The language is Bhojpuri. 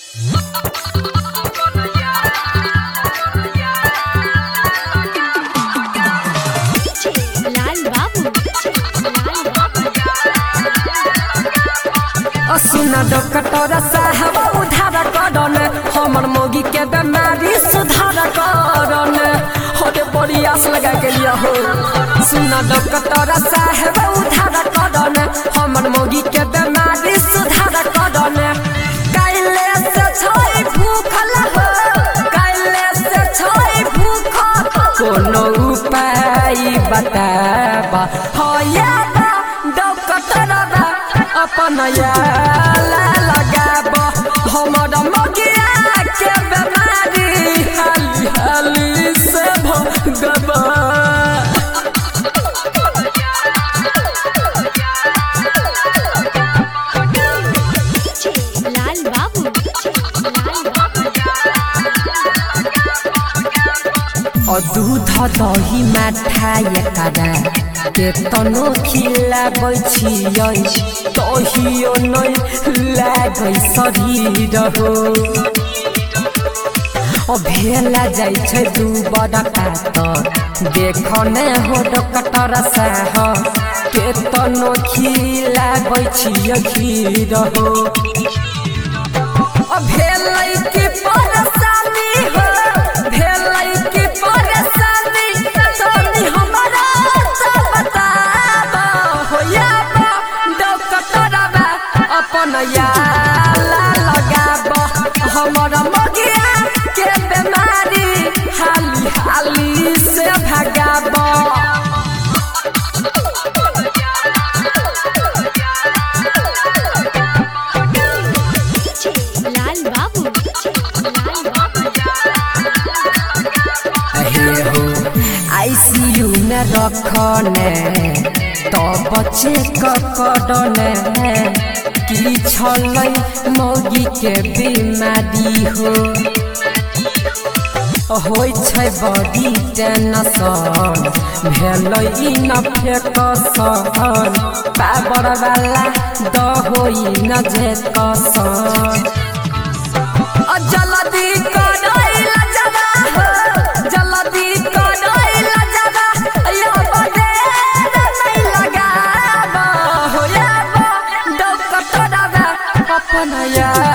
सुना डॉक्टर साहब उधार करन हमर मोगी के बीमारी सुधार करन होरे बड़ी आस लगा के लिया हो। सुना डॉक्टर साहब उधार करन हमर मोगी के बीमारी सुधार करन काइले से छोई भूखल हो काइले से छोई भूख कोनो उपाय बताबा हो या डॉक्टर अपन याला लगाब हमर मगिया के बीमारी हाली हाली से भगब। लाल बाबू दूध दही मिठाई करा केतनो खिलाबै छियै तहियो नै लागै शरीर हो भेला जाइ छै दू बड़का तर देखने हो डॉक्टर साहब केतनो खिलाबै छियै खीर हो भेलै कि परेशानी हो भेलै कि परेशानी तनी हमरा बताबा हो या डॉक्टरबा अपन याला लगाब हमर मगिया के बीमारी हाली हाली से भगाब। लाल बाबू आईसीयू में रखने तो बच्चे कपड़ने की छलै मौगी के बीमारी होय छै बड़ी टेंशन भेलै न फेकसन पावर वाला दहोई न जे कसन जल्दी करैला जबा जल्दी करैला जबा या बदे नहीं लगाबा हो या डॉक्टरबा अपन या